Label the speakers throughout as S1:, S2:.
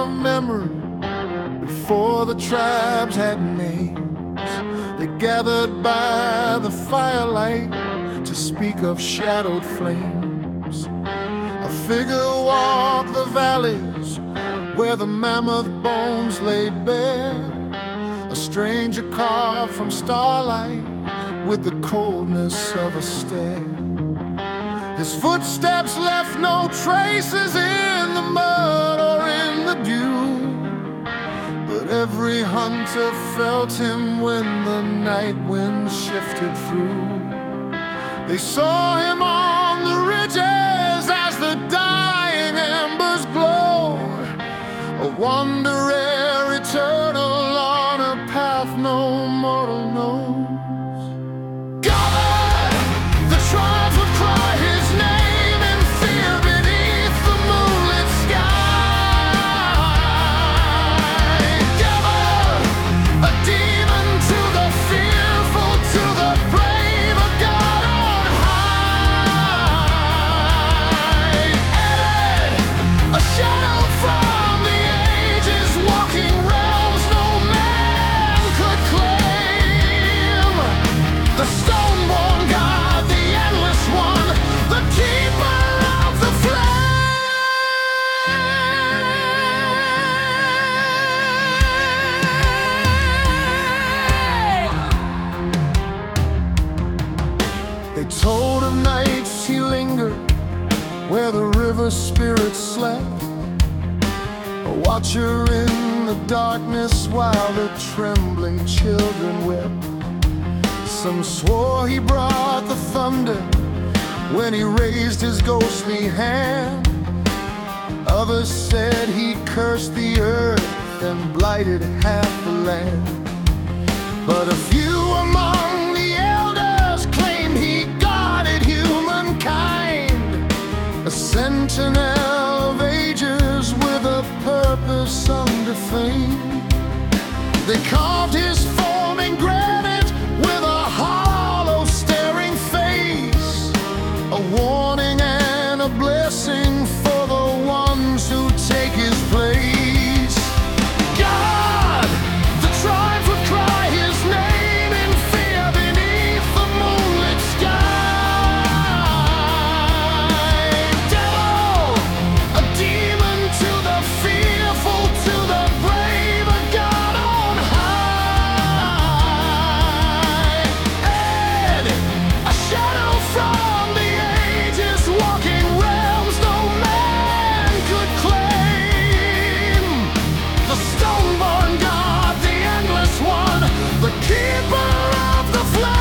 S1: of memory before the tribes had names. They gathered by the firelight to speak of shadowed flames. A figure walked the valleys where the mammoth bones lay bare. A stranger carved from starlight with the coldness of a stare. His footsteps left no traces in the mud or in the dew, but every hunter felt him when the night wind shifted through. They saw him on the ridges as the dying embers glowed, a wanderer eternal on a path no mortal knows. God, the tribes would cry his name in fear beneath the moonlit sky. Devil, a demon to the fearful, to the brave, a God on high. Ed, a shadow from the ages, walking realms no man could claim. The stone-born God, the endless one, the keeper of the flame. They told of nights he lingered where the river spirits slept, a watcher in the darkness while the trembling children wept. Some swore he brought the thunder when he raised his ghostly hand. Others said he cursed the earth and blighted half the land. But a few among the elders claimed he guarded humankind, a sentinel of ages with a purpose undefined. They carved his form in granite with a hollow staring face, a warning and a blessing for the ones who take his place. God, the tribes would cry his name in fear beneath the moonlit sky. Devil, a demon to the fearful, to the brave, a God on high. Ed, a shadow from the ages, walking realms no man could claim. The stone-born God, the endless one, the keeper of the flame.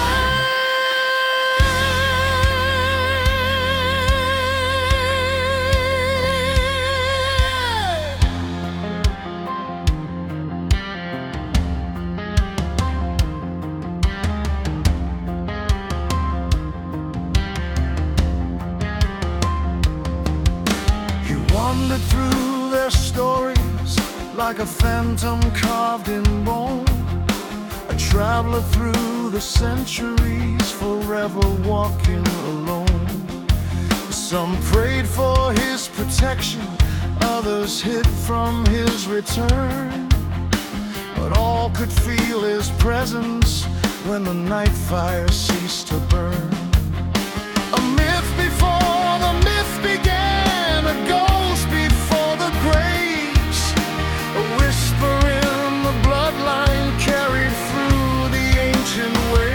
S1: He wandered through their stories like a phantom carved in bone, a traveler through the centuries, forever walking alone. Some prayed for his protection, others hid from his return, but all could feel his presence when the night fire ceased to burn. A myth before the myth began, a ghost before the graves, a whisper in the bloodline carried through the ancient ways.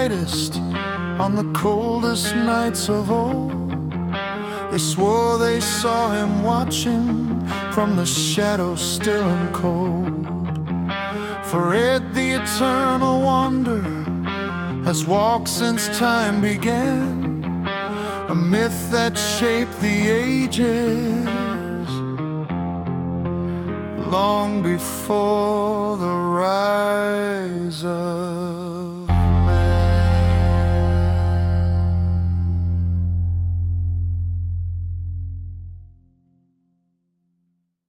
S1: brightest on the coldest nights of old. They swore they saw him watching from the shadows still and cold. For Ed, the eternal wanderer, has walked since time began, a myth that shaped the ages, long before the rise of